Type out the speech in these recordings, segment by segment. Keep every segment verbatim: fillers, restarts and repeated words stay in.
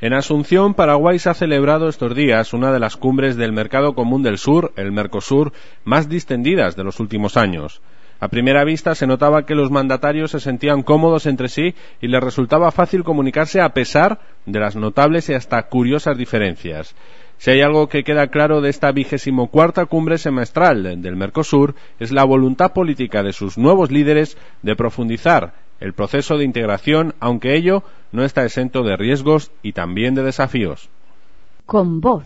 En Asunción, Paraguay, se ha celebrado estos días una de las cumbres del Mercado Común del Sur, el Mercosur, más distendidas de los últimos años. A primera vista se notaba que los mandatarios se sentían cómodos entre sí y les resultaba fácil comunicarse a pesar de las notables y hasta curiosas diferencias. Si hay algo que queda claro de esta vigésimo cuarta cumbre semestral del Mercosur es la voluntad política de sus nuevos líderes de profundizar el proceso de integración, aunque ello no está exento de riesgos y también de desafíos. Con voz.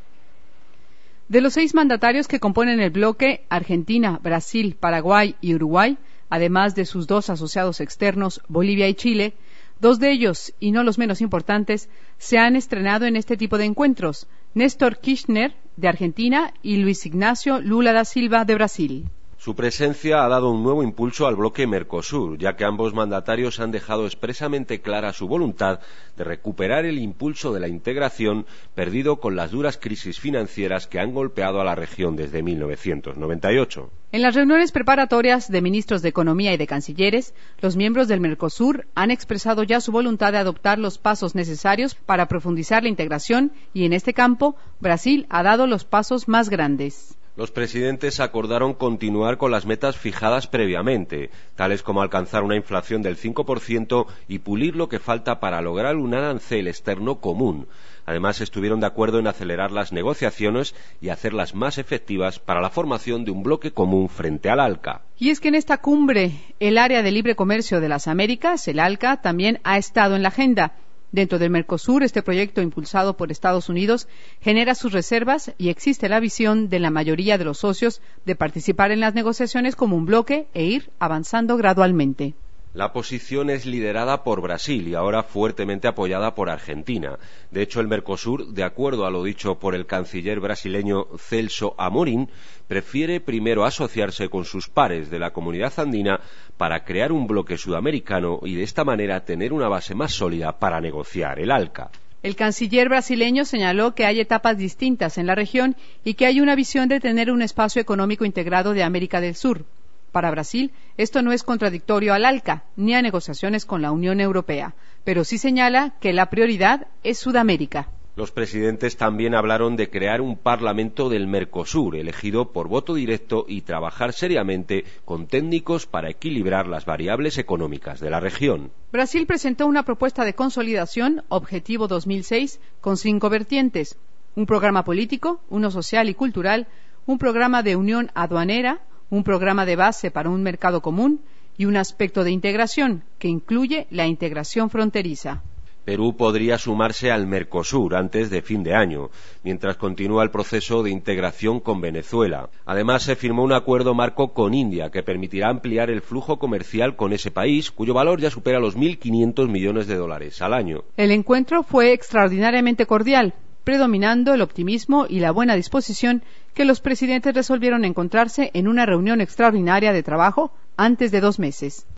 De los seis mandatarios que componen el bloque, Argentina, Brasil, Paraguay y Uruguay, además de sus dos asociados externos, Bolivia y Chile, dos de ellos, y no los menos importantes, se han estrenado en este tipo de encuentros: Néstor Kirchner, de Argentina, y Luis Ignacio Lula da Silva, de Brasil. Su presencia ha dado un nuevo impulso al bloque Mercosur, ya que ambos mandatarios han dejado expresamente clara su voluntad de recuperar el impulso de la integración perdido con las duras crisis financieras que han golpeado a la región desde mil novecientos noventa y ocho. En las reuniones preparatorias de ministros de Economía y de cancilleres, los miembros del Mercosur han expresado ya su voluntad de adoptar los pasos necesarios para profundizar la integración y, en este campo, Brasil ha dado los pasos más grandes. Los presidentes acordaron continuar con las metas fijadas previamente, tales como alcanzar una inflación del cinco por ciento y pulir lo que falta para lograr un arancel externo común. Además, estuvieron de acuerdo en acelerar las negociaciones y hacerlas más efectivas para la formación de un bloque común frente al ALCA. Y es que en esta cumbre, el Área de Libre Comercio de las Américas, el ALCA, también ha estado en la agenda. Dentro del Mercosur, este proyecto impulsado por Estados Unidos genera sus reservas y existe la visión de la mayoría de los socios de participar en las negociaciones como un bloque e ir avanzando gradualmente. La posición es liderada por Brasil y ahora fuertemente apoyada por Argentina. De hecho, el Mercosur, de acuerdo a lo dicho por el canciller brasileño Celso Amorim, prefiere primero asociarse con sus pares de la comunidad andina para crear un bloque sudamericano y de esta manera tener una base más sólida para negociar el ALCA. El canciller brasileño señaló que hay etapas distintas en la región y que hay una visión de tener un espacio económico integrado de América del Sur. Para Brasil, esto no es contradictorio al ALCA ni a negociaciones con la Unión Europea, pero sí señala que la prioridad es Sudamérica. Los presidentes también hablaron de crear un Parlamento del Mercosur, elegido por voto directo, y trabajar seriamente con técnicos para equilibrar las variables económicas de la región. Brasil presentó una propuesta de consolidación, Objetivo dos mil seis, con cinco vertientes: un programa político, uno social y cultural, un programa de unión aduanera, un programa de base para un mercado común y un aspecto de integración que incluye la integración fronteriza. Perú podría sumarse al Mercosur antes de fin de año, mientras continúa el proceso de integración con Venezuela. Además, se firmó un acuerdo marco con India que permitirá ampliar el flujo comercial con ese país, cuyo valor ya supera los mil quinientos millones de dólares al año. El encuentro fue extraordinariamente cordial, predominando el optimismo y la buena disposición que los presidentes resolvieron encontrarse en una reunión extraordinaria de trabajo antes de dos meses.